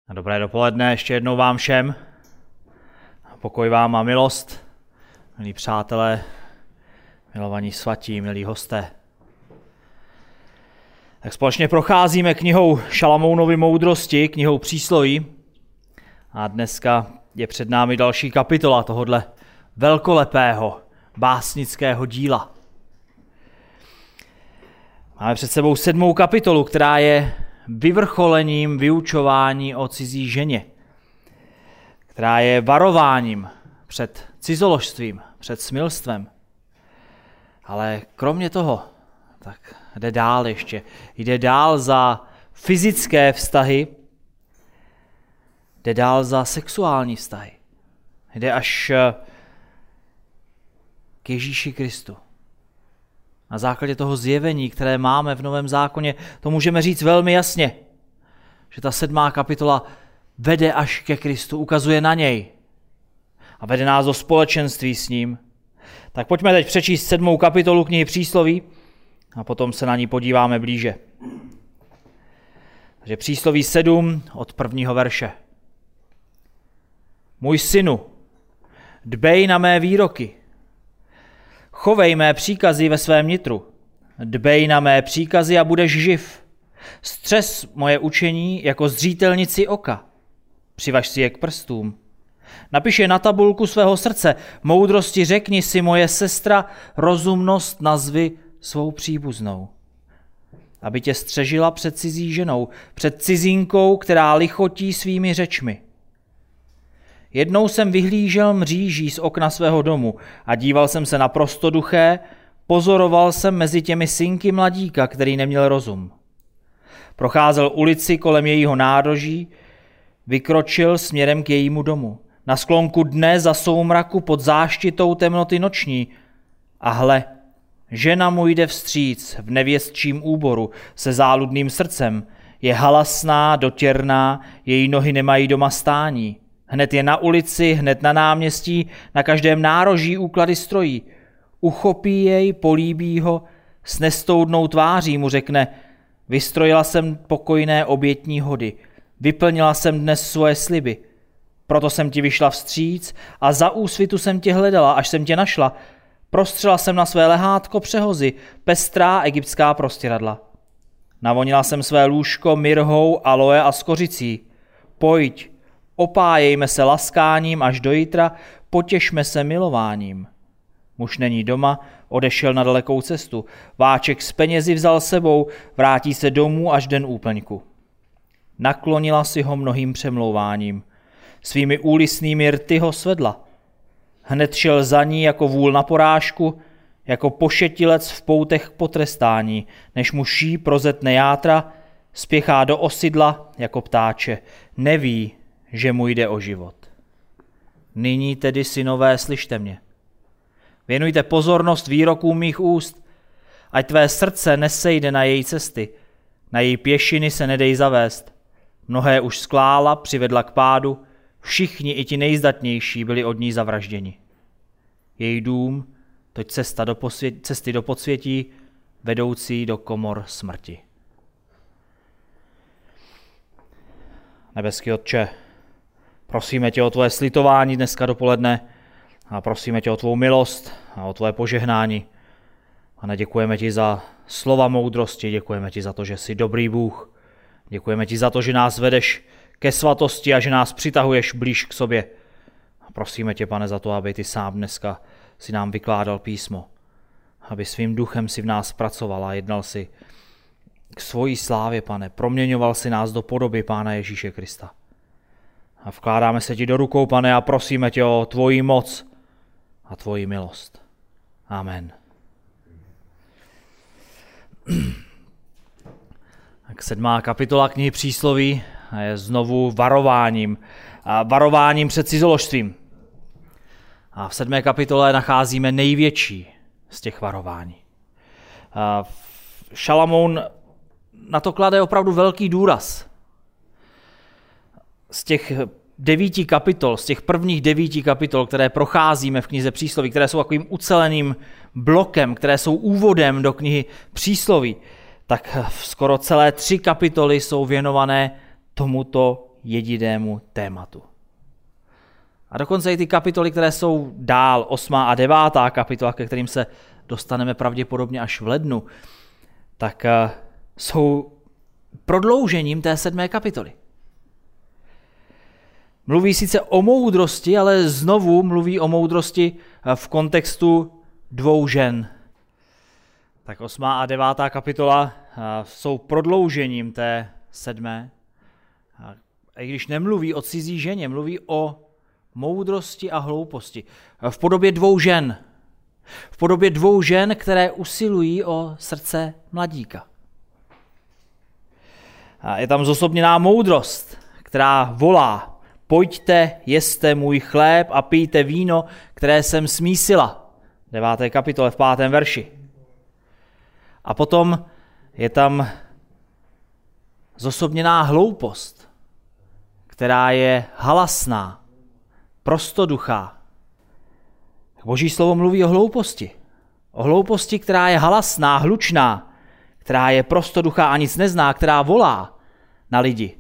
Dobré dopoledne ještě jednou vám všem. Pokoj vám a milost, milí přátelé, milovaní svatí, milí hosté. Tak společně procházíme knihou Šalamounovy moudrosti, knihou Přísloví. A dneska je před námi další kapitola tohodle velkolepého básnického díla. Máme před sebou 7. kapitolu, která je vyvrcholením vyučování o cizí ženě, která je varováním před cizoložstvím, před smilstvem. Ale kromě toho, tak jde dál ještě. Jde dál za fyzické vztahy, jde dál za sexuální vztahy. Jde až k Ježíši Kristu. Na základě toho zjevení, které máme v Novém zákoně, to můžeme říct velmi jasně, že ta 7. kapitola vede až ke Kristu, ukazuje na něj a vede nás do společenství s ním. Tak pojďme teď přečíst 7. kapitolu knihy Přísloví a potom se na ní podíváme blíže. Takže Přísloví 7 od 1. verše. Můj synu, dbej na mé výroky, chovej mé příkazy ve svém nitru, dbej na mé příkazy a budeš živ. Střes moje učení jako zřítelnici oka, přivaž si je k prstům. Napiš je na tabulku svého srdce, moudrosti řekni si moje sestra, rozumnost nazvi svou příbuznou. Aby tě střežila před cizí ženou, před cizinkou, která lichotí svými řečmi. Jednou jsem vyhlížel mříží z okna svého domu a díval jsem se na prostoduché, pozoroval jsem mezi těmi synky mladíka, který neměl rozum. Procházel ulici kolem jejího nároží, vykročil směrem k jejímu domu. Na sklonku dne za soumraku pod záštitou temnoty noční. A hle, žena mu jde vstříc v nevěstčím úboru se záludným srdcem. Je halasná, dotěrná, její nohy nemají doma stání. Hned je na ulici, hned na náměstí, na každém nároží úklady strojí. Uchopí jej, políbí ho, s nestoudnou tváří mu řekne: vystrojila jsem pokojné obětní hody, vyplnila jsem dnes svoje sliby. Proto jsem ti vyšla vstříc a za úsvitu jsem tě hledala, až jsem tě našla. Prostřela jsem na své lehátko přehozy, pestrá egyptská prostěradla. Navonila jsem své lůžko mirhou, aloe a skořicí. Pojď, opájejme se laskáním až do jitra, potěšme se milováním. Muž není doma, odešel na dalekou cestu. Váček s penězi vzal sebou, vrátí se domů až den úplňku. Naklonila si ho mnohým přemlouváním. Svými úlisnými rty ho svedla. Hned šel za ní jako vůl na porážku, jako pošetilec v poutech k potrestání, než mu šíp rozetne játra, spěchá do osidla jako ptáče. Neví, že mu jde o život. Nyní tedy, synové, slyšte mě. Věnujte pozornost výrokům mých úst, ať tvé srdce nesejde na její cesty, na její pěšiny se nedej zavést. Mnohé už sklála, přivedla k pádu, všichni i ti nejzdatnější byli od ní zavražděni. Její dům, toť cesty do podsvětí, vedoucí do komor smrti. Nebeský Otče, prosíme tě o tvoje slitování dneska dopoledne a prosíme tě o tvou milost a o tvoje požehnání. A děkujeme ti za slova moudrosti, děkujeme ti za to, že jsi dobrý Bůh. Děkujeme ti za to, že nás vedeš ke svatosti a že nás přitahuješ blíž k sobě. A prosíme tě, Pane, za to, aby ty sám dneska si nám vykládal písmo. Aby svým duchem si v nás pracoval a jednal si k svojí slávě, Pane. Proměňoval si nás do podoby Pána Ježíše Krista. A vkládáme se ti do rukou, Pane, a prosíme tě o tvoji moc a tvoji milost. Amen. Tak 7. kapitola knihy Přísloví je znovu varováním před cizoložstvím. A v 7. kapitole nacházíme největší z těch varování. Šalamoun na to klade opravdu velký důraz. Z těch 9 kapitol, z těch prvních 9 kapitol, které procházíme v knize Přísloví, které jsou takovým uceleným blokem, které jsou úvodem do knihy Přísloví, tak skoro celé 3 kapitoly jsou věnované tomuto jedinému tématu. A dokonce i ty kapitoly, které jsou dál, 8. a 9. kapitola, ke kterým se dostaneme pravděpodobně až v lednu, tak jsou prodloužením té 7. kapitoly. Mluví sice o moudrosti, ale znovu mluví o moudrosti v kontextu dvou žen. Tak 8. a 9. kapitola jsou prodloužením té 7. A i když nemluví o cizí ženě, mluví o moudrosti a hlouposti. V podobě dvou žen. V podobě dvou žen, které usilují o srdce mladíka. A je tam zosobněná moudrost, která volá: pojďte, jeste můj chléb a pijte víno, které jsem smísila. 9. kapitole v 5. verši. A potom je tam zosobněná hloupost, která je halasná, prostoduchá. Boží slovo mluví o hlouposti. O hlouposti, která je halasná, hlučná, která je prostoduchá a nic nezná, která volá na lidi.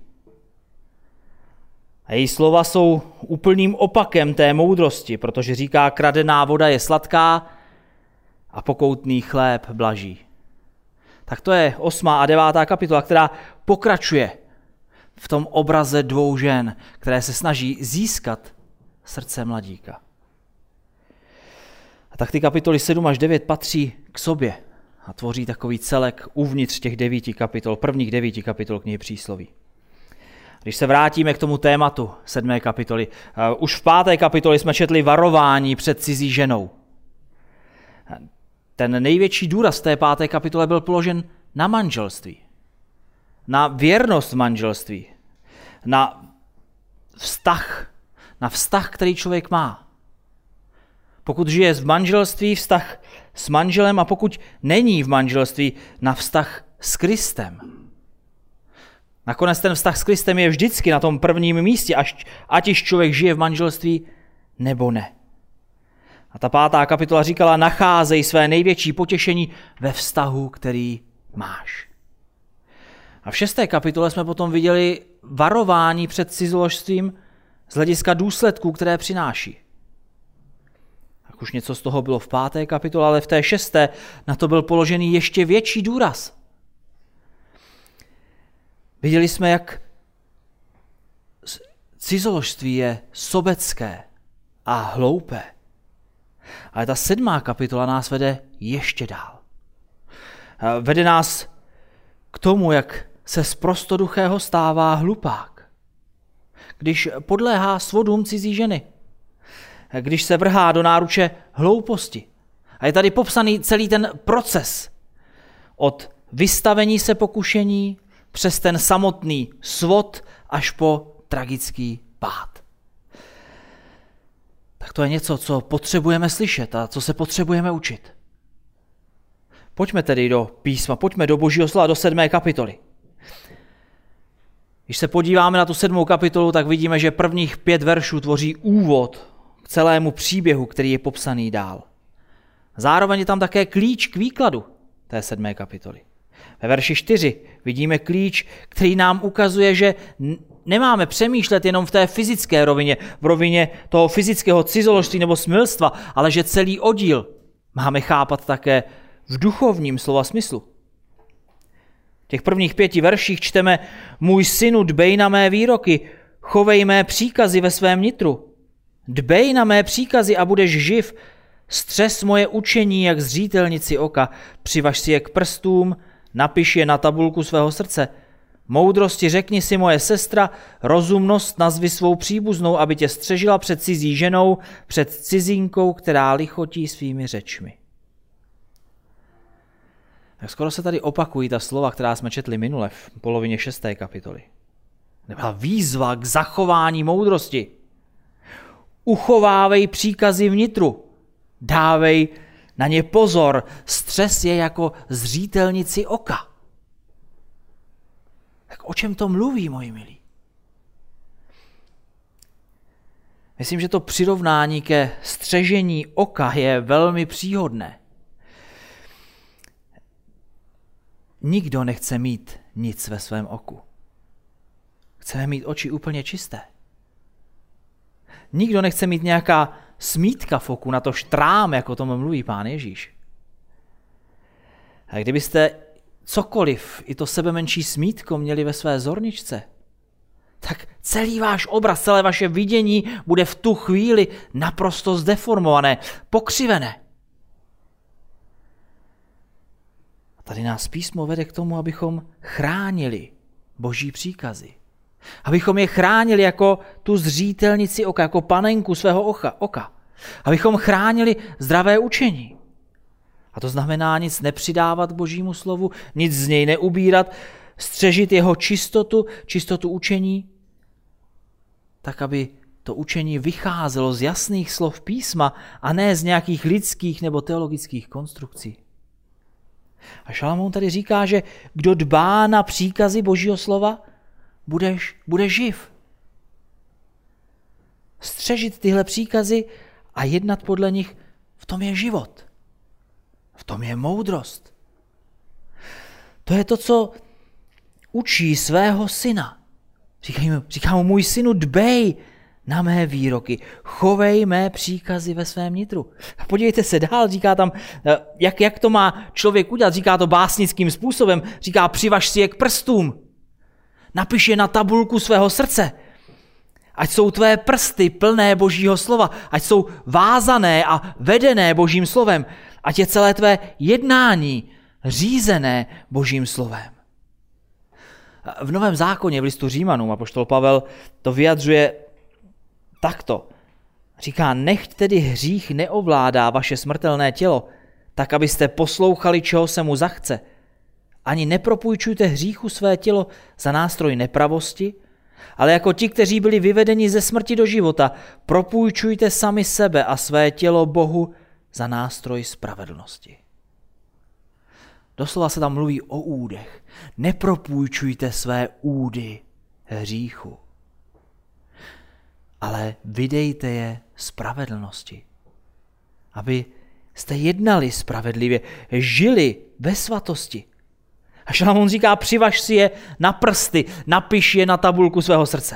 A její slova jsou úplným opakem té moudrosti, protože říká: kradená voda je sladká a pokoutný chléb blaží. Tak to je 8. a 9. kapitola, která pokračuje v tom obraze dvou žen, které se snaží získat srdce mladíka. A tak ty kapitoly 7 až 9 patří k sobě a tvoří takový celek uvnitř těch 9 kapitol, prvních 9 kapitol knihy Přísloví. Když se vrátíme k tomu tématu 7. kapitoly, už v 5. kapitoli jsme četli varování před cizí ženou. Ten největší důraz v té 5. kapitole byl položen na manželství, na věrnost manželství, na vztah, který člověk má. Pokud žije v manželství, vztah s manželem, a pokud není v manželství, na vztah s Kristem. Nakonec ten vztah s Kristem je vždycky na tom prvním místě, ať již člověk žije v manželství nebo ne. A ta 5. kapitola říkala: nacházej své největší potěšení ve vztahu, který máš. A v 6. kapitole jsme potom viděli varování před cizoložstvím z hlediska důsledků, které přináší. Tak už něco z toho bylo v 5. kapitole, ale v té 6. na to byl položený ještě větší důraz. Viděli jsme, jak cizoložství je sobecké a hloupé. Ale ta 7. kapitola nás vede ještě dál. Vede nás k tomu, jak se z prostoduchého stává hlupák. Když podléhá svodům cizí ženy. Když se vrhá do náruče hlouposti. A je tady popsaný celý ten proces. Od vystavení se pokušení přes ten samotný svod až po tragický pád. Tak to je něco, co potřebujeme slyšet a co se potřebujeme učit. Pojďme tedy do písma, pojďme do Božího slova, do 7. kapitoly. Když se podíváme na tu 7. kapitolu, tak vidíme, že prvních 5 veršů tvoří úvod k celému příběhu, který je popsaný dál. Zároveň je tam také klíč k výkladu té 7. kapitoly. Ve verši 4 vidíme klíč, který nám ukazuje, že nemáme přemýšlet jenom v té fyzické rovině, v rovině toho fyzického cizoložství nebo smilstva, ale že celý oddíl máme chápat také v duchovním slova smyslu. V těch prvních 5 verších čteme: můj synu, dbej na mé výroky, chovej mé příkazy ve svém nitru. Dbej na mé příkazy a budeš živ, střes moje učení jak zřítelnici oka, přivaž si je k prstům, napiš je na tabulku svého srdce. Moudrosti řekni si moje sestra, rozumnost nazvi svou příbuznou, aby tě střežila před cizí ženou, před cizinkou, která lichotí svými řečmi. Tak skoro se tady opakují ta slova, která jsme četli minule v polovině 6. kapitoly. Nebyla výzva k zachování moudrosti. Uchovávej příkazy vnitru. Dávej na ně pozor. Střes je jako zřítelnici oka. Tak o čem to mluví, moji milí? Myslím, že to přirovnání ke střežení oka je velmi příhodné. Nikdo nechce mít nic ve svém oku. Chceme mít oči úplně čisté. Nikdo nechce mít nějaká smítka v oku, na to štrám, jako o tom mluví Pán Ježíš. A kdybyste cokoliv, i to sebemenší smítko měli ve své zorničce, tak celý váš obraz, celé vaše vidění bude v tu chvíli naprosto zdeformované, pokřivené. A tady nás písmo vede k tomu, abychom chránili Boží příkazy. Abychom je chránili jako tu zřítelnici oka, jako panenku svého oka. Abychom chránili zdravé učení. A to znamená nic nepřidávat Božímu slovu, nic z něj neubírat, střežit jeho čistotu učení, tak aby to učení vycházelo z jasných slov písma a ne z nějakých lidských nebo teologických konstrukcí. A Šalamoun tady říká, že kdo dbá na příkazy Božího slova, bude živ. Střežit tyhle příkazy a jednat podle nich, v tom je život. V tom je moudrost. To je to, co učí svého syna. Říká mu, můj synu, dbej na mé výroky, chovej mé příkazy ve svém nitru. A podívejte se dál, říká tam, jak to má člověk udělat, říká to básnickým způsobem, říká, přivaž si je k prstům, napiš je na tabulku svého srdce, ať jsou tvé prsty plné Božího slova, ať jsou vázané a vedené Božím slovem, ať je celé tvé jednání řízené Božím slovem. V Novém zákoně v listu Římanům apoštol Pavel to vyjadřuje takto. Říká, nechť tedy hřích neovládá vaše smrtelné tělo, tak abyste poslouchali, čeho se mu zachce. Ani nepropůjčujte hříchu své tělo za nástroj nepravosti, ale jako ti, kteří byli vyvedeni ze smrti do života, propůjčujte sami sebe a své tělo Bohu za nástroj spravedlnosti. Doslova se tam mluví o údech. Nepropůjčujte své údy hříchu, ale vydejte je spravedlnosti. Aby jste jednali spravedlivě, žili ve svatosti. A Šalamoun říká, přivaž si je na prsty, napiš je na tabulku svého srdce.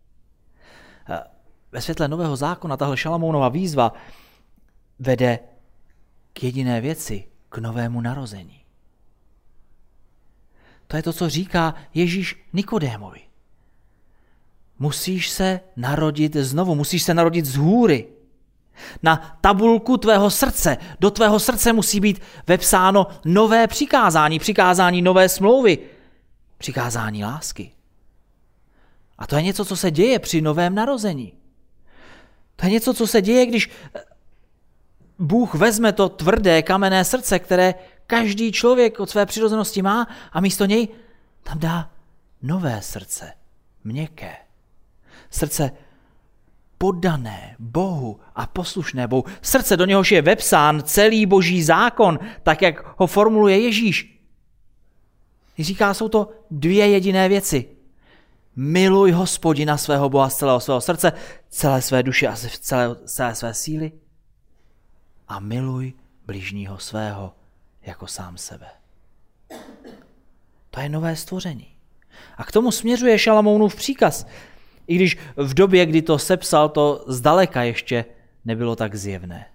Ve světle Nového zákona tahle Šalamounova výzva vede k jediné věci, k novému narození. To je to, co říká Ježíš Nikodémovi. Musíš se narodit znovu, musíš se narodit z hůry. Na tabulku tvého srdce, do tvého srdce musí být vepsáno nové přikázání nové smlouvy, přikázání lásky. A to je něco, co se děje při novém narození. To je něco, co se děje, když Bůh vezme to tvrdé kamenné srdce, které každý člověk od své přirozenosti má, a místo něj tam dá nové srdce, měkké. Srdce poddané Bohu a poslušné Bohu. Srdce, do něhož je vepsán celý Boží zákon, tak jak ho formuluje Ježíš. Říká, jsou to dvě jediné věci. Miluj Hospodina svého Boha z celého svého srdce, celé své duše a celé své síly a miluj bližního svého jako sám sebe. To je nové stvoření. A k tomu směřuje Šalamounův příkaz, i když v době, kdy to sepsal, to zdaleka ještě nebylo tak zjevné.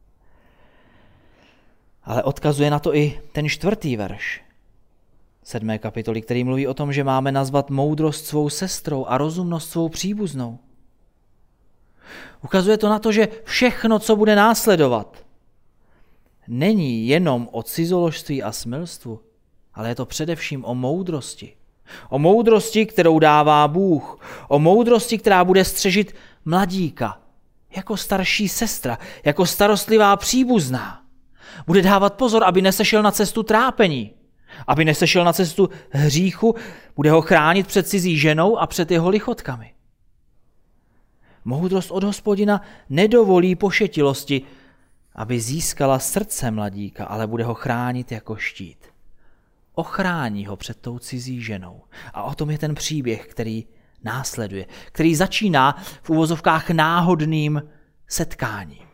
Ale odkazuje na to i ten 4. verš 7. kapitoly, který mluví o tom, že máme nazvat moudrost svou sestrou a rozumnost svou příbuznou. Ukazuje to na to, že všechno, co bude následovat, není jenom o cizoložství a smilstvu, ale je to především o moudrosti. O moudrosti, kterou dává Bůh. O moudrosti, která bude střežit mladíka jako starší sestra, jako starostlivá příbuzná. Bude dávat pozor, aby nesešel na cestu trápení, aby nesešel na cestu hříchu, bude ho chránit před cizí ženou a před jeho lichotkami. Moudrost od Hospodina nedovolí pošetilosti, aby získala srdce mladíka, ale bude ho chránit jako štít. Ochrání ho před tou cizí ženou. A o tom je ten příběh, který následuje, který začíná v uvozovkách náhodným setkáním.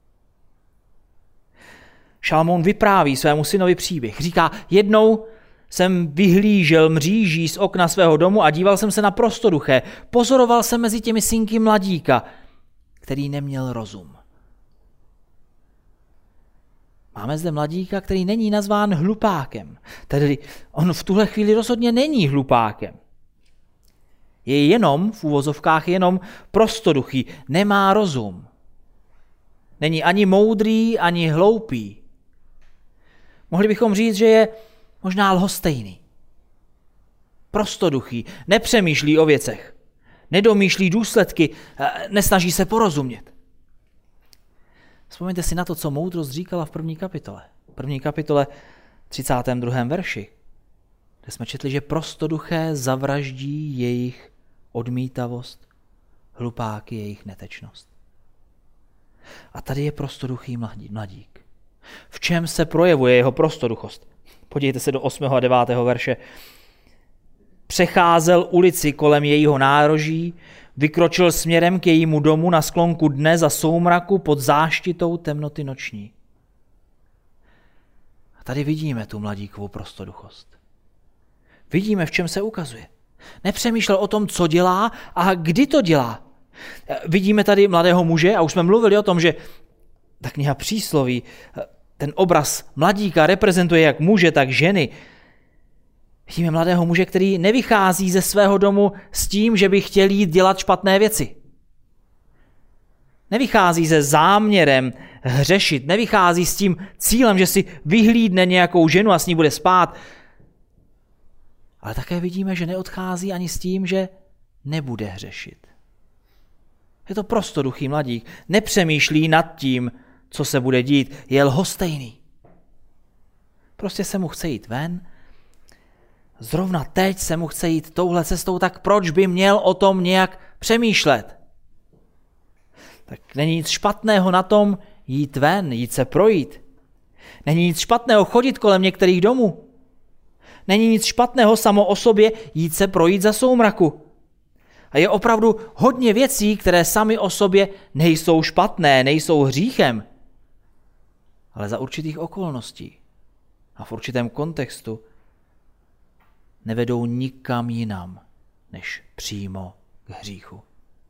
Šalamoun vypráví svému synovi příběh. Říká, jednou jsem vyhlížel mříží z okna svého domu a díval jsem se na prostoduché. Pozoroval jsem mezi těmi synky mladíka, který neměl rozum. Máme zde mladíka, který není nazván hlupákem. Tedy on v tuhle chvíli rozhodně není hlupákem. Je jenom, v uvozovkách jenom prostoduchý, nemá rozum. Není ani moudrý, ani hloupý. Mohli bychom říct, že je možná lhostejný. Prostoduchý, nepřemýšlí o věcech, nedomýšlí důsledky, nesnaží se porozumět. Vzpomeňte si na to, co moudrost říkala v první kapitole. V první kapitole 32. verši, kde jsme četli, že prostoduché zavraždí jejich odmítavost, hlupáky jejich netečnost. A tady je prostoduchý mladík. V čem se projevuje jeho prostoduchost? Podívejte se do 8. a 9. verše. Přecházel ulici kolem jejího nároží, vykročil směrem k jejímu domu na sklonku dne za soumraku pod záštitou temnoty noční. A tady vidíme tu mladíkovou prostoduchost. Vidíme, v čem se ukazuje. Nepřemýšlel o tom, co dělá a kdy to dělá. Vidíme tady mladého muže a už jsme mluvili o tom, že ta kniha Přísloví, ten obraz mladíka reprezentuje jak muže, tak ženy. Vidíme mladého muže, který nevychází ze svého domu s tím, že by chtěl jít dělat špatné věci. Nevychází se záměrem hřešit, nevychází s tím cílem, že si vyhlídne nějakou ženu a s ní bude spát. Ale také vidíme, že neodchází ani s tím, že nebude hřešit. Je to prostoduchý mladík, nepřemýšlí nad tím, co se bude dít, je lhostejný. Prostě se mu chce jít ven, zrovna teď se mu chce jít touhle cestou, tak proč by měl o tom nějak přemýšlet? Tak není nic špatného na tom jít ven, jít se projít. Není nic špatného chodit kolem některých domů. Není nic špatného samo o sobě jít se projít za soumraku. A je opravdu hodně věcí, které sami o sobě nejsou špatné, nejsou hříchem, ale za určitých okolností a v určitém kontextu nevedou nikam jinam, než přímo k hříchu.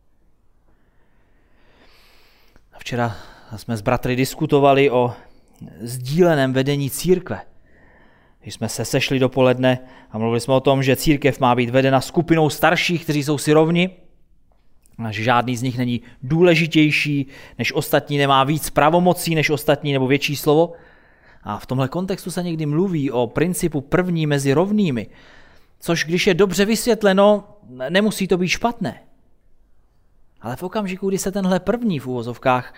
A včera jsme s bratry diskutovali o sdíleném vedení církve. Když jsme se sešli dopoledne a mluvili jsme o tom, že církev má být vedena skupinou starších, kteří jsou si rovni, a že žádný z nich není důležitější než ostatní, nemá víc pravomocí než ostatní nebo větší slovo. A v tomhle kontextu se někdy mluví o principu první mezi rovnými, což když je dobře vysvětleno, nemusí to být špatné. Ale v okamžiku, kdy se tenhle první v uvozovkách,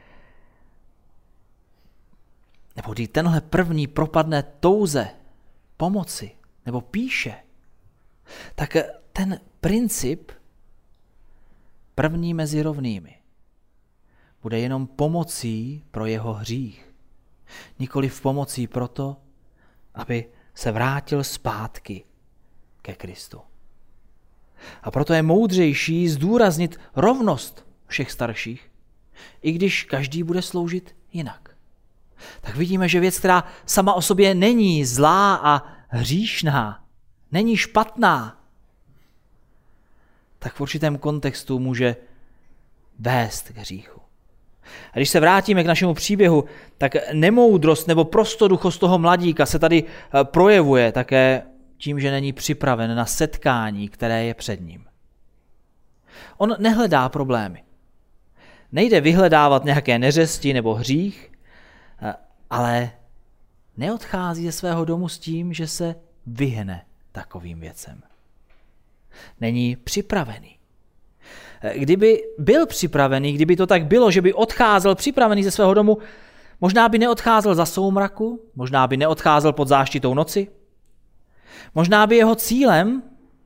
nebo kdy tenhle první propadne touze pomoci, nebo píše, tak ten princip první mezi rovnými bude jenom pomocí pro jeho hřích. Nikoliv pomocí proto, aby se vrátil zpátky ke Kristu. A proto je moudřejší zdůraznit rovnost všech starších, i když každý bude sloužit jinak. Tak vidíme, že věc, která sama o sobě není zlá a hříšná, není špatná, tak v určitém kontextu může vést k hříchu. A když se vrátíme k našemu příběhu, tak nemoudrost nebo prostoduchost toho mladíka se tady projevuje také tím, že není připraven na setkání, které je před ním. On nehledá problémy. Nejde vyhledávat nějaké neřesti nebo hřích, ale neodchází ze svého domu s tím, že se vyhne takovým věcem. Není připravený. Kdyby byl připravený, kdyby to tak bylo, že by odcházel připravený ze svého domu, možná by neodcházel za soumraku, možná by neodcházel pod záštitou noci, možná by jeho cílem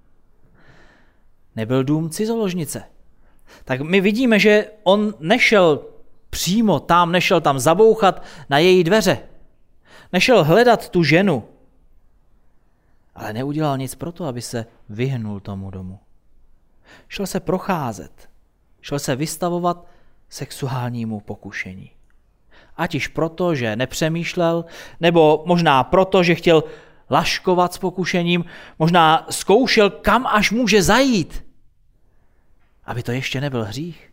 nebyl dům cizoložnice. Tak my vidíme, že on nešel přímo tam, nešel tam zabouchat na její dveře. Nešel hledat tu ženu, ale neudělal nic pro to, aby se vyhnul tomu domu. Šel se procházet, šel se vystavovat sexuálnímu pokušení. Ať již proto, že nepřemýšlel, nebo možná proto, že chtěl laškovat s pokušením, možná zkoušel, kam až může zajít, aby to ještě nebyl hřích.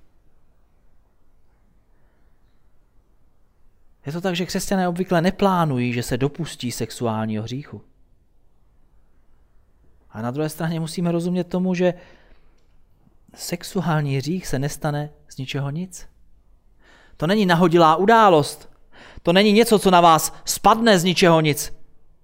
Je to tak, že křesťané obvykle neplánují, že se dopustí sexuálního hříchu. A na druhé straně musíme rozumět tomu, že sexuální hřích se nestane z ničeho nic. To není nahodilá událost. To není něco, co na vás spadne z ničeho nic.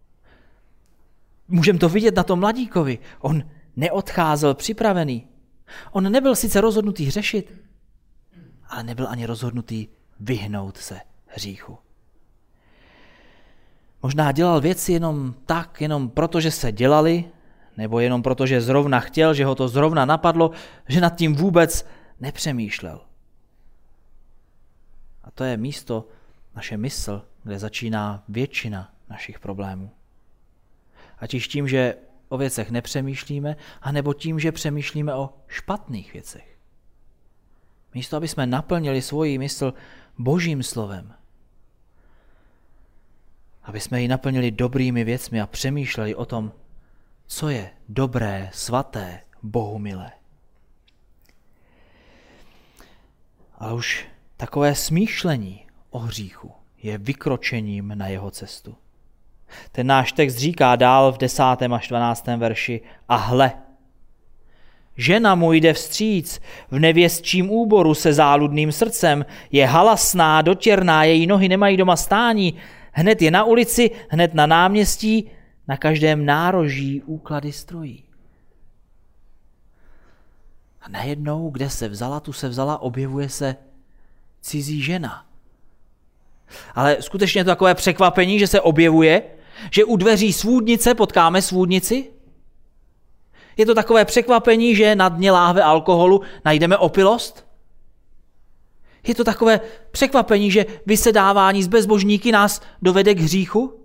Můžeme to vidět na tom mladíkovi. On neodcházel připravený. On nebyl sice rozhodnutý hřešit, ale nebyl ani rozhodnutý vyhnout se hříchu. Možná dělal věci jenom tak, jenom proto, že se dělali, nebo jenom proto, že zrovna chtěl, že ho to zrovna napadlo, že nad tím vůbec nepřemýšlel. A to je místo, naše mysl, kde začíná většina našich problémů. Ať již tím, že o věcech nepřemýšlíme, anebo tím, že přemýšlíme o špatných věcech. Místo, aby jsme naplnili svoji mysl Božím slovem, aby jsme ji naplnili dobrými věcmi a přemýšleli o tom, co je dobré, svaté, bohumilé. Ale už takové smýšlení o hříchu je vykročením na jeho cestu. Ten náš text říká dál v 10. až 12. verši: a hle, žena mu jde vstříc, v nevěstčím úboru se záludným srdcem, je halasná, dotěrná, její nohy nemají doma stání, hned je na ulici, hned na náměstí, na každém nároží úklady strojí. A najednou, kde se vzala, tu se vzala, objevuje se cizí žena. Ale skutečně je to takové překvapení, že se objevuje, že u dveří svůdnice potkáme svůdnici. Je to takové překvapení, že na dně láhve alkoholu najdeme opilost. Je to takové překvapení, že vysedávání s bezbožníky nás dovede k hříchu.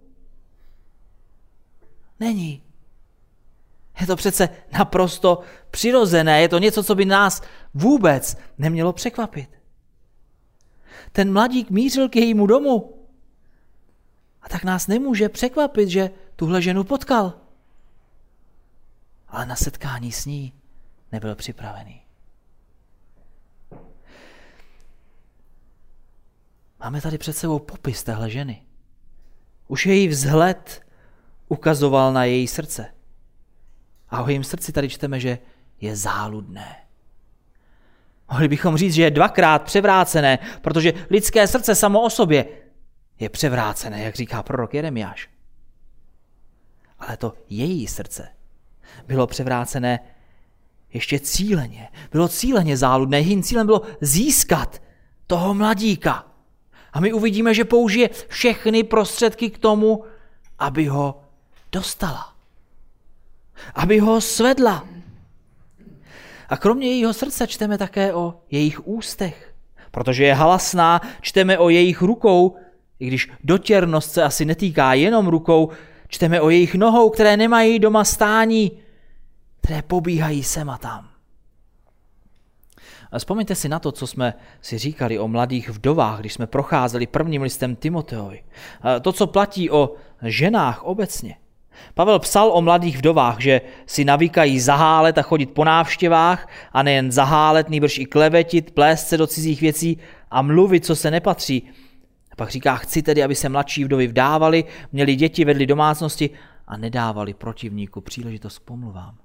Není. Je to přece naprosto přirozené, je to něco, co by nás vůbec nemělo překvapit. Ten mladík mířil k jejímu domu. A tak nás nemůže překvapit, že tuhle ženu potkal. Ale na setkání s ní nebyl připravený. Máme tady před sebou popis téhle ženy. Už její vzhled ukazoval na její srdce. A o jejím srdci tady čteme, že je záludné. Mohli bychom říct, že je dvakrát převrácené, protože lidské srdce samo o sobě je převrácené, jak říká prorok Jeremiáš. Ale to její srdce bylo převrácené ještě cíleně. Bylo cíleně záludné. Jejím cílem bylo získat toho mladíka. A my uvidíme, že použije všechny prostředky k tomu, aby ho dostala. Aby ho svedla. A kromě jejího srdce čteme také o jejich ústech. Protože je halasná, čteme o jejich rukou, i když dotěrnost se asi netýká jenom rukou, čteme o jejich nohou, které nemají doma stání, které pobíhají sem a tam. A vzpomeňte si na to, co jsme si říkali o mladých vdovách, když jsme procházeli prvním listem Timoteovi. To, co platí o ženách obecně. Pavel psal o mladých vdovách, že si navykají zahálet a chodit po návštěvách a nejen zahálet, nýbrž i klevetit, plést se do cizích věcí a mluvit, co se nepatří. A pak říká, chci tedy, aby se mladší vdovy vdávali, měli děti, vedli domácnosti a nedávali protivníku příležitost k pomluvám.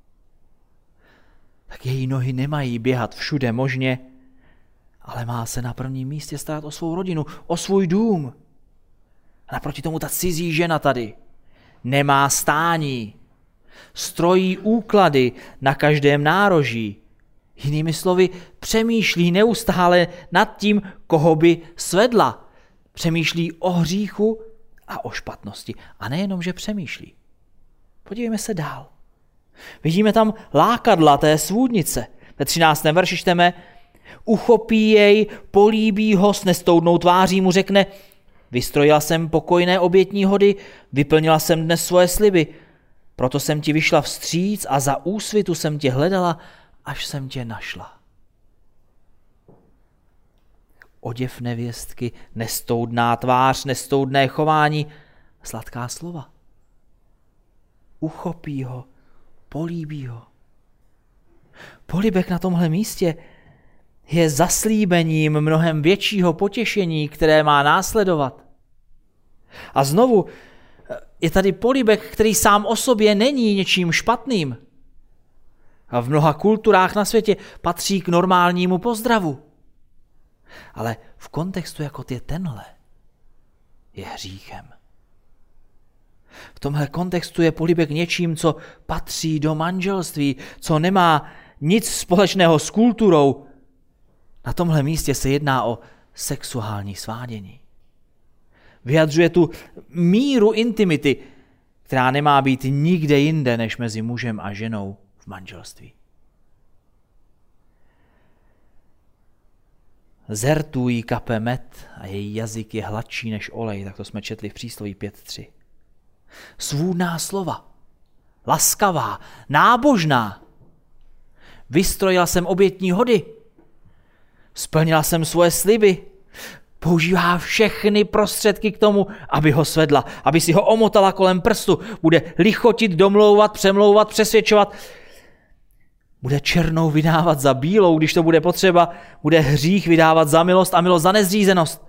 Tak její nohy nemají běhat všude možně, ale má se na prvním místě starat o svou rodinu, o svůj dům. A naproti tomu ta cizí žena tady nemá stání, strojí úklady na každém nároží. Jinými slovy, přemýšlí neustále nad tím, koho by svedla. Přemýšlí o hříchu a o špatnosti. A nejenom, že přemýšlí. Podívejme se dál. Vidíme tam lákadla té svůdnice. Ve 13. verši čteme, uchopí jej, políbí ho s nestoudnou tváří, mu řekne, vystrojila jsem pokojné obětní hody, vyplnila jsem dnes svoje sliby, proto jsem ti vyšla vstříc a za úsvitu jsem tě hledala, až jsem tě našla. Oděv nevěstky, nestoudná tvář, nestoudné chování, sladká slova. uchopí ho, políbí ho. Polibek na tomhle místě je zaslíbením mnohem většího potěšení, které má následovat. A znovu je tady polibek, který sám o sobě není něčím špatným. A v mnoha kulturách na světě patří k normálnímu pozdravu. Ale v kontextu, jako je tenhle, je hříchem. V tomhle kontextu je polibek něčím, co patří do manželství, co nemá nic společného s kulturou. Na tomhle místě se jedná o sexuální svádění. Vyjadřuje tu míru intimity, která nemá být nikde jinde než mezi mužem a ženou v manželství. Zertu jí kape med a její jazyk je hladší než olej, tak to jsme četli v přísloví 5.3. Svůdná slova, laskavá, nábožná. Vystrojila jsem obětní hody, splnila jsem svoje sliby, používá všechny prostředky k tomu, aby ho svedla, aby si ho omotala kolem prstu, bude lichotit, domlouvat, přemlouvat, přesvědčovat, bude černou vydávat za bílou, když to bude potřeba, bude hřích vydávat za milost a milost za nezřízenost.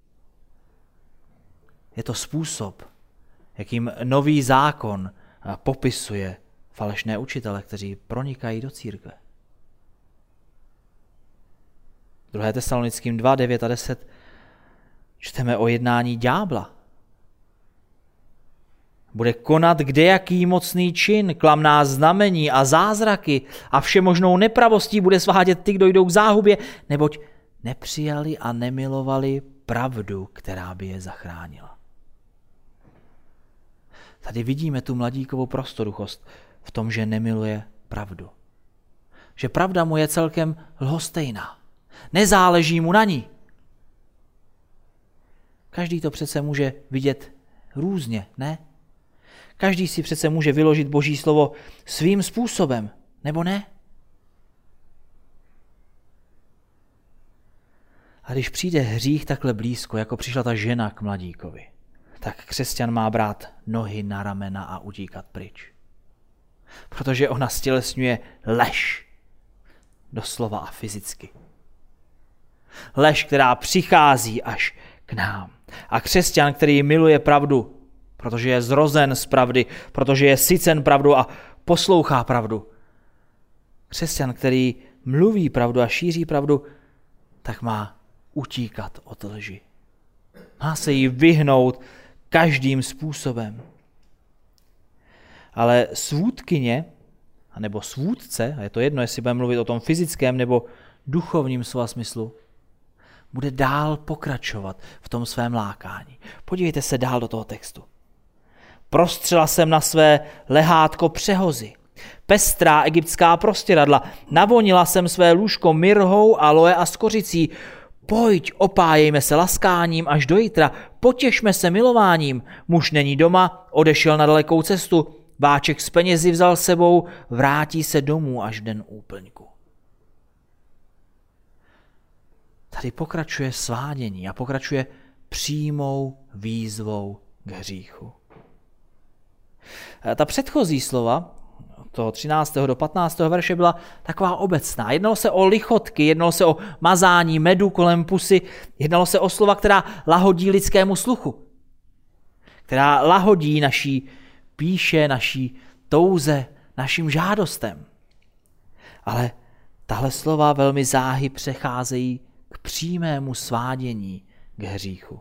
Je to způsob, jakým nový zákon popisuje falešné učitele, kteří pronikají do církve. 2. Tesalonickým 2, 9 a 10 čteme o jednání ďábla. Bude konat kdejaký mocný čin, klamná znamení a zázraky a všemožnou nepravostí bude svádět ty, kdo jdou k záhubě, neboť nepřijali a nemilovali pravdu, která by je zachránila. Tady vidíme tu mladíkovou prostoruchost v tom, že nemiluje pravdu. Že pravda mu je celkem lhostejná. Nezáleží mu na ní. Každý to přece může vidět různě, ne? Každý si přece může vyložit Boží slovo svým způsobem, nebo ne? A když přijde hřích takhle blízko, jako přišla ta žena k mladíkovi, tak křesťan má brát nohy na ramena a utíkat pryč. Protože ona stělesňuje lež. Doslova a fyzicky. Lež, která přichází až k nám. A křesťan, který miluje pravdu, protože je zrozen z pravdy, protože je sycen pravdu a poslouchá pravdu. Křesťan, který mluví pravdu a šíří pravdu, tak má utíkat od lži. Má se jí vyhnout každým způsobem. Ale svůdkyně, nebo svůdce, a je to jedno, jestli budeme mluvit o tom fyzickém nebo duchovním slova smyslu, bude dál pokračovat v tom svém lákání. Podívejte se dál do toho textu. Prostřela jsem na své lehátko přehozy, pestrá egyptská prostěradla, navonila jsem své lůžko mirhou, aloe a skořicí. Pojď, opájejme se laskáním až do jitra, potěšme se milováním. Muž není doma, odešel na dalekou cestu, báček s penězi vzal sebou, vrátí se domů až den úplňku. Tady pokračuje svádění a pokračuje přímou výzvou k hříchu. Ta předchozí slova, toho 13. do 15. verše, byla taková obecná. Jednalo se o lichotky, jednalo se o mazání medu kolem pusy, jednalo se o slova, která lahodí lidskému sluchu, která lahodí naší píše, naší touze, našim žádostem. Ale tahle slova velmi záhy přecházejí k přímému svádění k hříchu.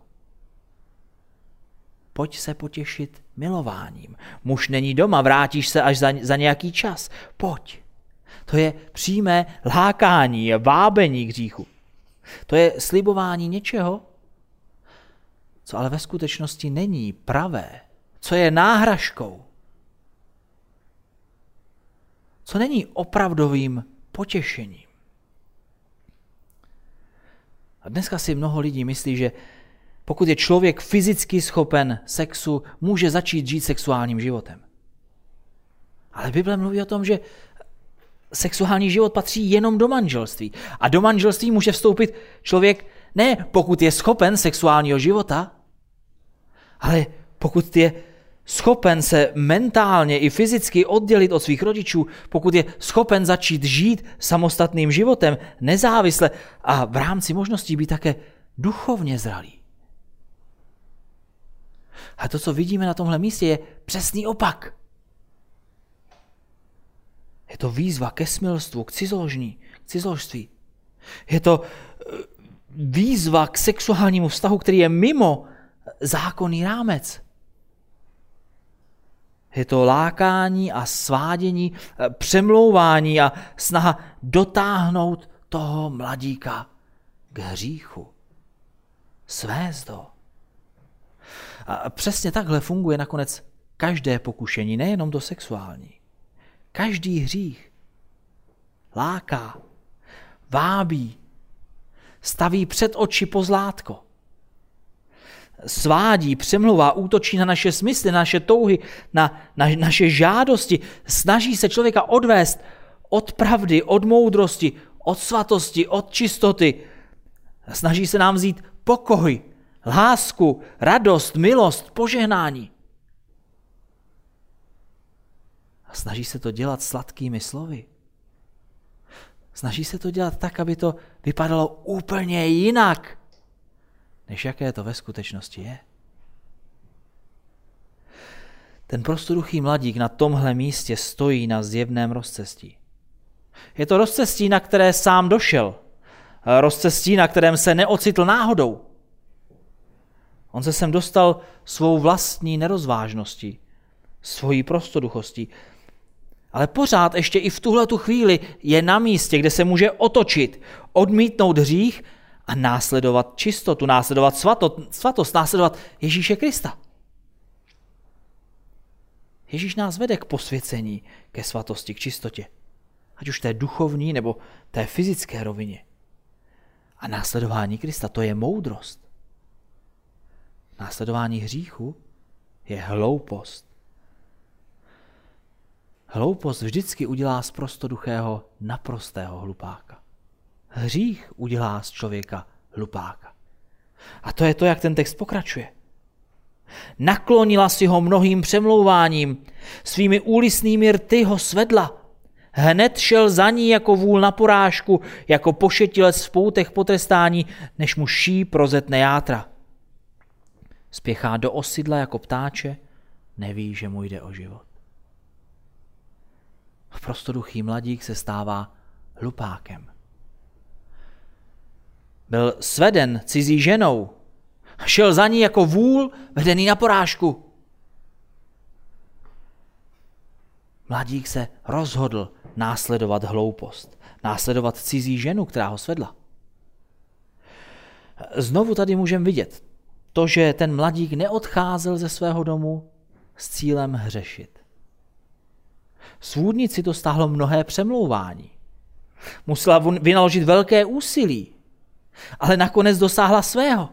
Pojď se potěšit milováním. Muž není doma, vrátíš se až za nějaký čas. Pojď. To je přímé lákání, je vábení k hříchu. To je slibování něčeho, co ale ve skutečnosti není pravé, co je náhražkou, co není opravdovým potěšením. A dneska si mnoho lidí myslí, že pokud je člověk fyzicky schopen sexu, může začít žít sexuálním životem. Ale Bible mluví o tom, že sexuální život patří jenom do manželství. A do manželství může vstoupit člověk ne pokud je schopen sexuálního života, ale pokud je schopen se mentálně i fyzicky oddělit od svých rodičů, pokud je schopen začít žít samostatným životem, nezávisle a v rámci možností být také duchovně zralý. A to, co vidíme na tomhle místě, je přesný opak. Je to výzva ke smilstvu, k cizoložství. Je to výzva k sexuálnímu vztahu, který je mimo zákonný rámec. Je to lákání a svádění, přemlouvání a snaha dotáhnout toho mladíka k hříchu. Svést ho. A přesně takhle funguje nakonec každé pokušení, nejenom to sexuální. Každý hřích láká, vábí, staví před oči pozlátko. Svádí, přemlouvá, útočí na naše smysly, na naše touhy, na naše žádosti. Snaží se člověka odvést od pravdy, od moudrosti, od svatosti, od čistoty. Snaží se nám vzít pokoj, lásku, radost, milost, požehnání. A snaží se to dělat sladkými slovy. Snaží se to dělat tak, aby to vypadalo úplně jinak, než jaké to ve skutečnosti je. Ten prostoduchý mladík na tomhle místě stojí na zjevném rozcestí. Je to rozcestí, na které sám došel. Rozcestí, na kterém se neocitl náhodou. On se sem dostal svou vlastní nerozvážností, svojí prostoduchostí. Ale pořád ještě i v tuhletu chvíli je na místě, kde se může otočit, odmítnout hřích a následovat čistotu, následovat svatost, následovat Ježíše Krista. Ježíš nás vede k posvěcení, ke svatosti, k čistotě. Ať už té duchovní nebo té fyzické rovině. A následování Krista, to je moudrost. Následování hříchu je hloupost. Hloupost vždycky udělá z prostoduchého naprostého hlupáka. Hřích udělá z člověka hlupáka. A to je to, jak ten text pokračuje. Naklonila si ho mnohým přemlouváním, svými úlisnými rty ho svedla. Hned šel za ní jako vůl na porážku, jako pošetilec v poutech potrestání, než mu šíp rozetne játra. Spěchá do osidla jako ptáče, neví, že mu jde o život. Prostoduchý mladík se stává hlupákem. Byl sveden cizí ženou. Šel za ní jako vůl vedený na porážku. Mladík se rozhodl následovat hloupost. Následovat cizí ženu, která ho svedla. Znovu tady můžeme vidět to, že ten mladík neodcházel ze svého domu s cílem hřešit. Svůdnici to stáhlo mnohé přemlouvání. Musela vynaložit velké úsilí, ale nakonec dosáhla svého.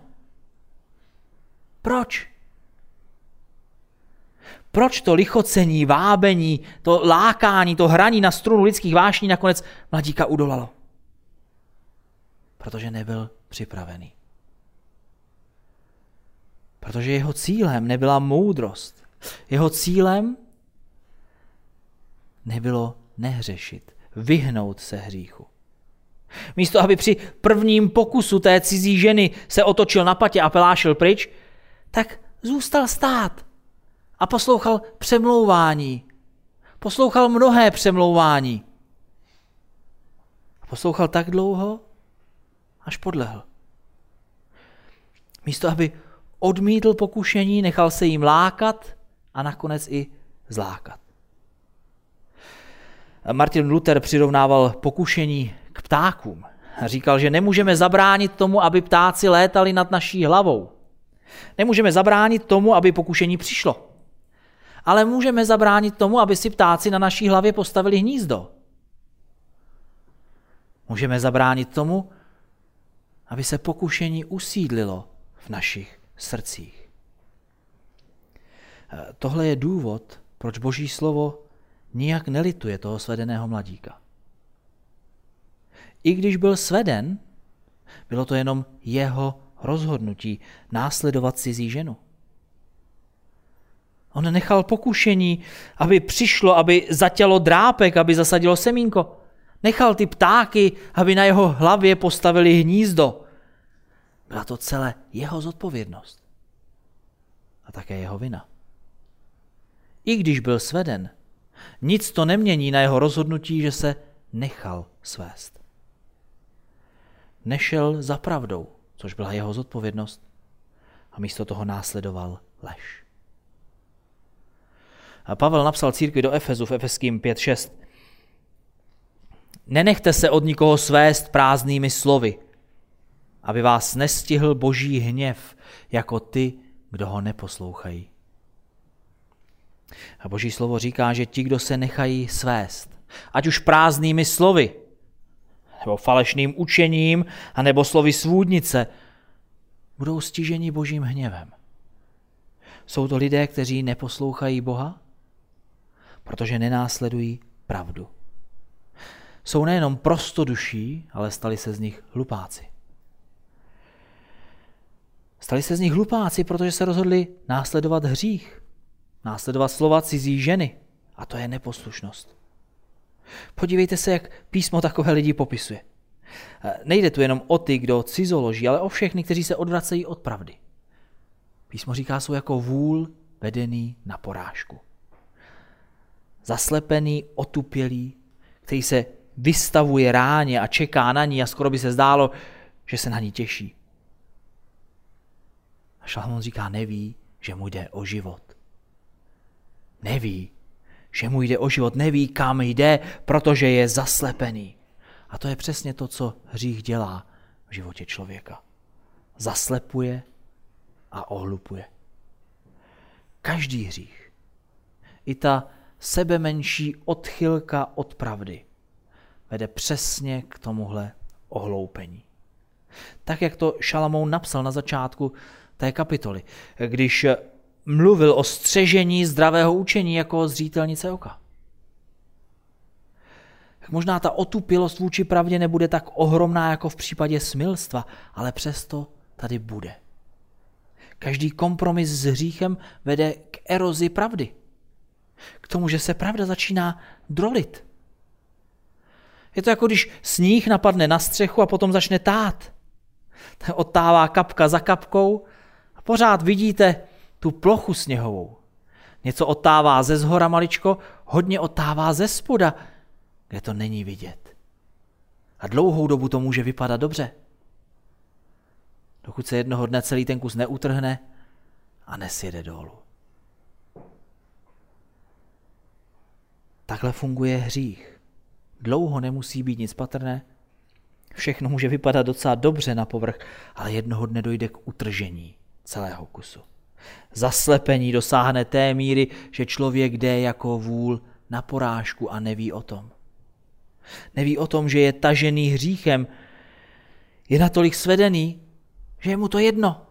Proč? Proč to lichocení, vábení, to lákání, to hraní na strunu lidských vášní nakonec mladíka udolalo? Protože nebyl připravený. Protože jeho cílem nebyla moudrost. Jeho cílem nebylo nehřešit, vyhnout se hříchu. Místo, aby při prvním pokusu té cizí ženy se otočil na patě a pelášil pryč, tak zůstal stát a poslouchal přemlouvání. Poslouchal mnohé přemlouvání. A poslouchal tak dlouho, až podlehl. Místo, aby odmítl pokušení, nechal se jim lákat a nakonec i zlákat. Martin Luther přirovnával pokušení k ptákům. Říkal, že nemůžeme zabránit tomu, aby ptáci létali nad naší hlavou. Nemůžeme zabránit tomu, aby pokušení přišlo. Ale můžeme zabránit tomu, aby si ptáci na naší hlavě postavili hnízdo. Můžeme zabránit tomu, aby se pokušení usídlilo v našich srdcích. Tohle je důvod, proč Boží slovo nijak nelituje toho svedeného mladíka. I když byl sveden, bylo to jenom jeho rozhodnutí následovat cizí ženu. On nechal pokušení, aby přišlo, aby zatělo drápek, aby zasadilo semínko. Nechal ty ptáky, aby na jeho hlavě postavili hnízdo. Byla to celé jeho zodpovědnost. A také jeho vina. I když byl sveden, nic to nemění na jeho rozhodnutí, že se nechal svést. Nešel za pravdou, což byla jeho zodpovědnost, a místo toho následoval lež. A Pavel napsal církvi do Efezu v Efeským 5:6. Nenechte se od nikoho svést prázdnými slovy, aby vás nestihl boží hněv jako ty, kdo ho neposlouchají. A boží slovo říká, že ti, kdo se nechají svést, ať už prázdnými slovy, nebo falešným učením, anebo slovy svůdnice, budou stiženi božím hněvem. Jsou to lidé, kteří neposlouchají Boha, protože nenásledují pravdu. Jsou nejenom prostoduší, ale stali se z nich hlupáci. Stali se z nich hlupáci, protože se rozhodli následovat hřích, následovat slova cizí ženy, a to je neposlušnost. Podívejte se, jak písmo takové lidi popisuje. Nejde tu jenom o ty, kdo cizoloží, ale o všechny, kteří se odvracejí od pravdy. Písmo říká, jsou jako vůl vedený na porážku. Zaslepený, otupělý, který se vystavuje ráně a čeká na ní a skoro by se zdálo, že se na ní těší. A Šalamún říká, neví, že mu jde o život. Neví, že mu jde o život, neví, kam jde, protože je zaslepený. A to je přesně to, co hřích dělá v životě člověka. Zaslepuje a ohlupuje. Každý hřích, i ta sebemenší odchylka od pravdy, vede přesně k tomuhle ohloupení. Tak, jak to Šalamún napsal na začátku té kapitoly, když mluvil o střežení zdravého učení jako zřetelnice oka. Tak možná ta otupělost vůči pravdě nebude tak ohromná jako v případě smilstva, ale přesto tady bude. Každý kompromis s hříchem vede k erozi pravdy. K tomu, že se pravda začíná drolit. Je to jako když sníh napadne na střechu a potom začne tát. Odtává kapka za kapkou a pořád vidíte tu plochu sněhovou. Něco odtává ze zhora maličko, hodně odtává ze spoda, kde to není vidět. A dlouhou dobu to může vypadat dobře. Dokud se jednoho dne celý ten kus neutrhne a nesjede dolů. Takhle funguje hřích. Dlouho nemusí být nic patrné, všechno může vypadat docela dobře na povrch, ale jednoho dne dojde k utržení celého kusu. Zaslepení dosáhne té míry, že člověk jde jako vůl na porážku a neví o tom. Neví o tom, že je tažený hříchem, je natolik svedený, že je mu to jedno.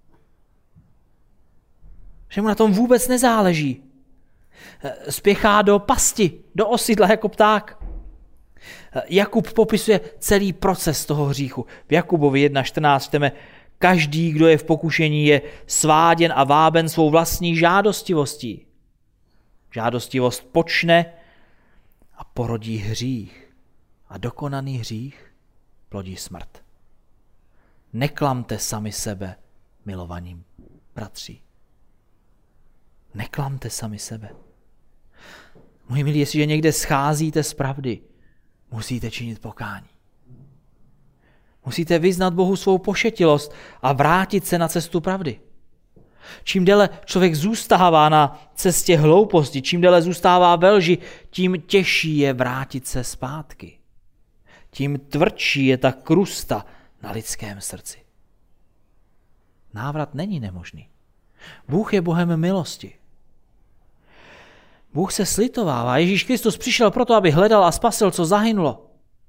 Že mu na tom vůbec nezáleží. Spěchá do pasti, do osidla jako pták. Jakub popisuje celý proces toho hříchu. V Jakubovi 1.14 čteme, každý, kdo je v pokušení, je sváděn a váben svou vlastní žádostivostí. Žádostivost počne a porodí hřích. A dokonaný hřích plodí smrt. Neklamte sami sebe, milovaním bratří. Neklamte sami sebe. Moji milí, jestliže někde scházíte z pravdy, musíte činit pokání. Musíte vyznat Bohu svou pošetilost a vrátit se na cestu pravdy. Čím déle člověk zůstává na cestě hlouposti, čím déle zůstává ve lži, tím těžší je vrátit se zpátky. Tím tvrdší je ta krusta na lidském srdci. Návrat není nemožný. Bůh je Bohem milosti. Bůh se slitovává. Ježíš Kristus přišel proto, aby hledal a spasil, co zahynulo.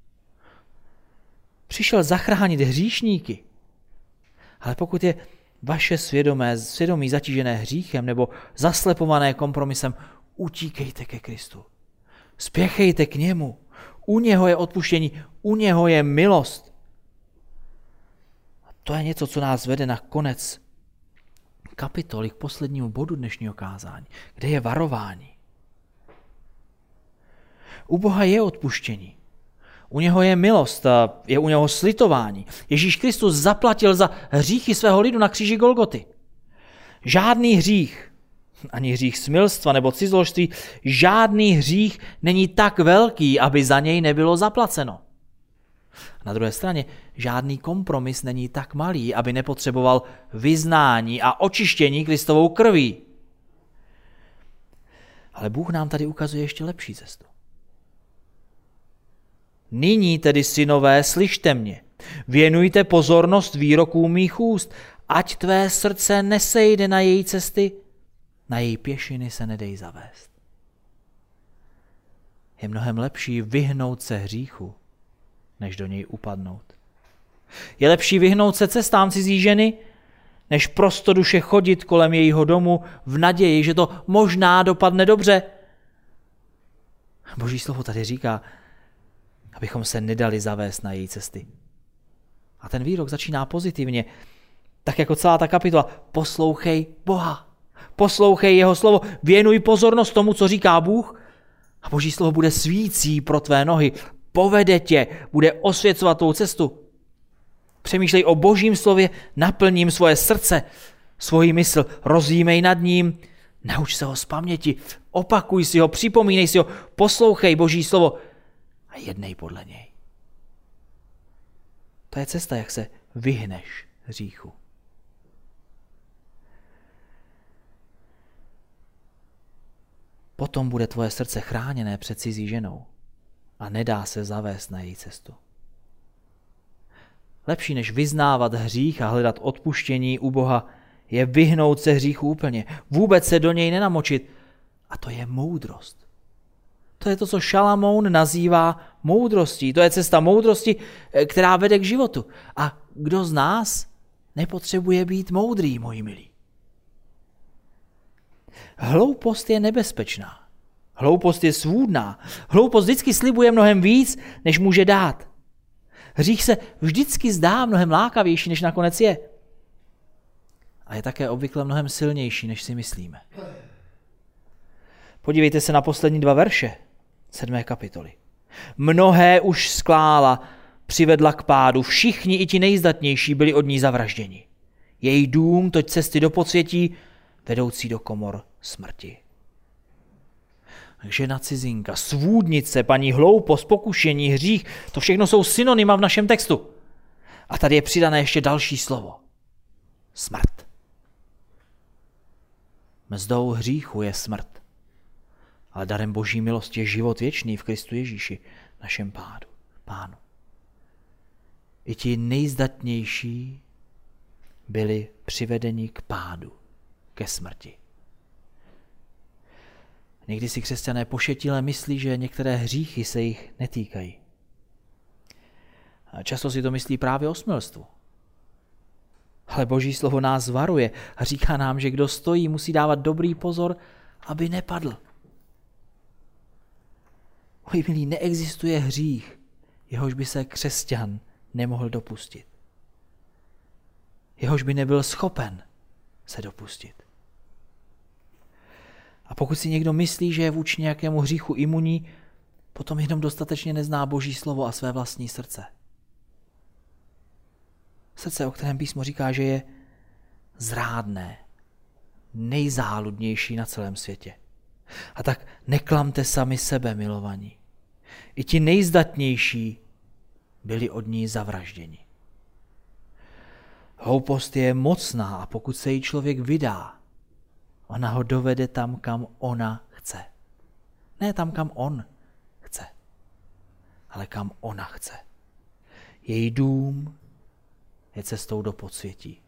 Přišel zachránit hříšníky. Ale pokud je vaše svědomí zatížené hříchem nebo zaslepované kompromisem, utíkejte ke Kristu. Spěchejte k němu. U něho je odpuštění, u něho je milost. A to je něco, co nás vede na konec kapitoly k poslednímu bodu dnešního kázání, kde je varování. U Boha je odpuštění. U něho je milost, je u něho slitování. Ježíš Kristus zaplatil za hříchy svého lidu na kříži Golgoty. Žádný hřích, ani hřích smilstva nebo cizoložství, žádný hřích není tak velký, aby za něj nebylo zaplaceno. Na druhé straně, žádný kompromis není tak malý, aby nepotřeboval vyznání a očištění Kristovou krví. Ale Bůh nám tady ukazuje ještě lepší cestu. Nyní tedy, synové, slyšte mě. Věnujte pozornost výrokům mých úst, ať tvé srdce nesejde na její cesty, na její pěšiny se nedej zavést. Je mnohem lepší vyhnout se hříchu, než do něj upadnout. Je lepší vyhnout se cestám cizí ženy, než prostoduše chodit kolem jejího domu v naději, že to možná dopadne dobře. Boží slovo tady říká, abychom se nedali zavést na její cesty. A ten výrok začíná pozitivně, tak jako celá ta kapitola. Poslouchej Boha, poslouchej jeho slovo, věnuj pozornost tomu, co říká Bůh, a Boží slovo bude svící pro tvé nohy, povede tě, bude osvěcovat tvou cestu. Přemýšlej o Božím slově, naplním svoje srdce, svoji mysl, rozjímej nad ním, nauč se ho z paměti, opakuj si ho, připomínej si ho, poslouchej Boží slovo a jednej podle něj. To je cesta, jak se vyhneš hříchu. Potom bude tvoje srdce chráněné před cizí ženou a nedá se zavést na její cestu. Lepší než vyznávat hřích a hledat odpuštění u Boha je vyhnout se hříchu úplně, vůbec se do něj nenamočit. A to je moudrost. To je to, co Šalamoun nazývá moudrostí. To je cesta moudrosti, která vede k životu. A kdo z nás nepotřebuje být moudrý, moji milí? Hloupost je nebezpečná. Hloupost je svůdná. Hloupost vždycky slibuje mnohem víc, než může dát. Hřích se vždycky zdá mnohem lákavější, než nakonec je. A je také obvykle mnohem silnější, než si myslíme. Podívejte se na poslední 2 verše 7. kapitoly. Mnohé už sklála přivedla k pádu, všichni i ti nejzdatnější byli od ní zavražděni. Její dům toť cesty do podsvětí, vedoucí do komor smrti. Žena cizinka, svůdnice, paní hloupost, pokušení, hřích, to všechno jsou synonyma v našem textu. A tady je přidané ještě další slovo. Smrt. Mzdou hříchu je smrt. Ale darem Boží milosti je život věčný v Kristu Ježíši, našem Pánu. I ti nejzdatnější byli přivedeni k pádu, ke smrti. Někdy si křesťané pošetile myslí, že některé hříchy se jich netýkají. A často si to myslí právě o smilstvu. Ale Boží slovo nás varuje a říká nám, že kdo stojí, musí dávat dobrý pozor, aby nepadl. Moji milí, neexistuje hřích, jehož by se křesťan nemohl dopustit. Jehož by nebyl schopen se dopustit. A pokud si někdo myslí, že je vůči nějakému hříchu imunní, potom jenom dostatečně nezná Boží slovo a své vlastní srdce. Srdce, o kterém písmo říká, že je zrádné, nejzáludnější na celém světě. A tak neklamte sami sebe, milovaní. I ti nejzdatnější byli od ní zavražděni. Hloupost je mocná a pokud se jí člověk vydá, ona ho dovede tam, kam ona chce. Ne tam, kam on chce, ale kam ona chce. Její dům je cestou do podsvětí.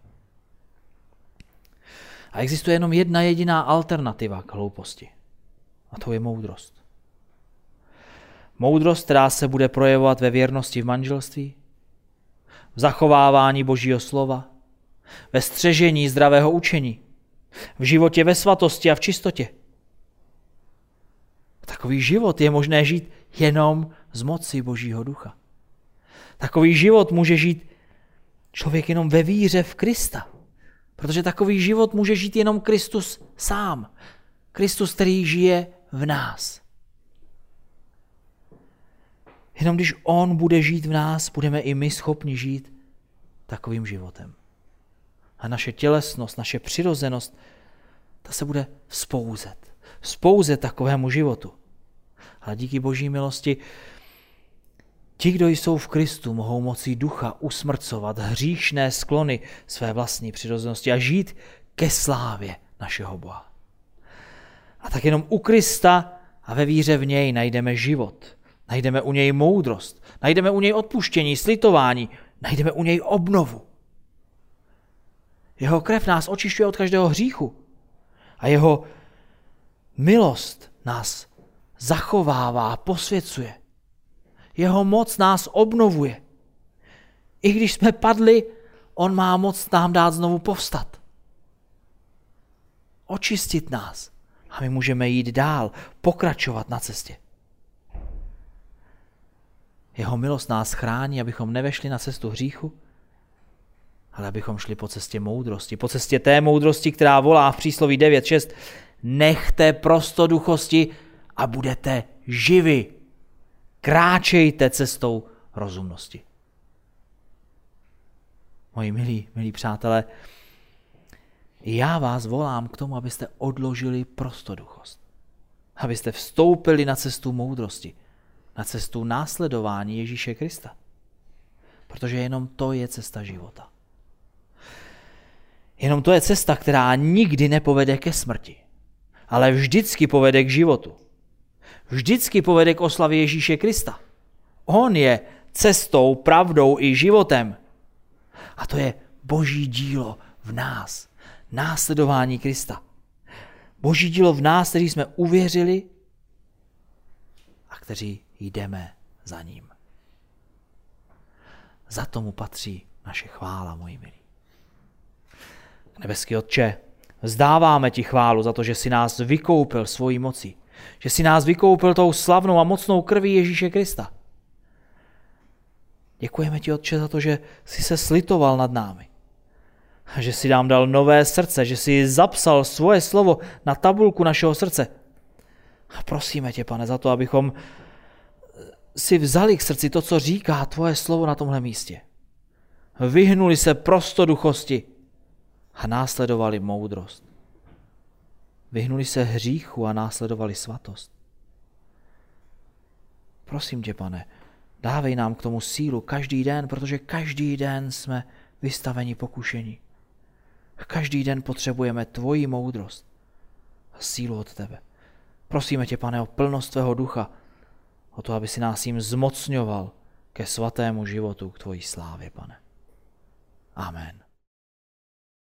A existuje jenom jedna jediná alternativa k hlouposti. A to je moudrost. Moudrost, která se bude projevovat ve věrnosti v manželství, v zachovávání Božího slova, ve střežení zdravého učení, v životě ve svatosti a v čistotě. Takový život je možné žít jenom z moci Božího ducha. Takový život může žít člověk jenom ve víře v Krista, Protože takový život může žít jenom Kristus sám. Kristus, který žije v nás. Jenom když on bude žít v nás, budeme i my schopni žít takovým životem. A naše tělesnost, naše přirozenost, ta se bude vzpouzet takovému životu. Ale díky Boží milosti ti, kdo jsou v Kristu, mohou mocí ducha usmrcovat hříšné sklony své vlastní přirozenosti a žít ke slávě našeho Boha. A tak jenom u Krista a ve víře v něj najdeme život. Najdeme u něj moudrost. Najdeme u něj odpuštění, slitování. Najdeme u něj obnovu. Jeho krev nás očišťuje od každého hříchu. A jeho milost nás zachovává, posvěcuje. Jeho moc nás obnovuje. I když jsme padli, on má moc nám dát znovu povstat. Očistit nás. A my můžeme jít dál, pokračovat na cestě. Jeho milost nás chrání, abychom nevešli na cestu hříchu, ale abychom šli po cestě moudrosti. Po cestě té moudrosti, která volá v přísloví 9.6. Nechte prostoduchosti a budete živi. Kráčejte cestou rozumnosti. Moji milí přátelé, já vás volám k tomu, abyste odložili prostoduchost. Abyste vstoupili na cestu moudrosti, na cestu následování Ježíše Krista. Protože jenom to je cesta života. Jenom to je cesta, která nikdy nepovede ke smrti, ale vždycky povede k životu. Vždycky povede k oslavě Ježíše Krista. On je cestou, pravdou i životem. A to je Boží dílo v nás. Následování Krista. Boží dílo v nás, kteří jsme uvěřili a kteří jdeme za ním. Za tomu patří naše chvála, moji milí. Nebeský Otče, vzdáváme ti chválu za to, že jsi nás vykoupil svojí mocí. Že jsi nás vykoupil tou slavnou a mocnou krví Ježíše Krista. Děkujeme ti, Otče, za to, že jsi se slitoval nad námi. A že jsi nám dal nové srdce, že jsi zapsal svoje slovo na tabulku našeho srdce. A prosíme tě, Pane, za to, abychom si vzali k srdci to, co říká tvoje slovo na tomhle místě. Vyhnuli se prostoduchosti a následovali moudrost. Vyhnuli se hříchu a následovali svatost. Prosím tě, Pane, dávej nám k tomu sílu každý den, protože každý den jsme vystaveni pokušení. Každý den potřebujeme tvoji moudrost a sílu od tebe. Prosíme tě, Pane, o plnost tvého ducha, o to, aby si nás jim zmocňoval ke svatému životu, k tvojí slávě, Pane. Amen.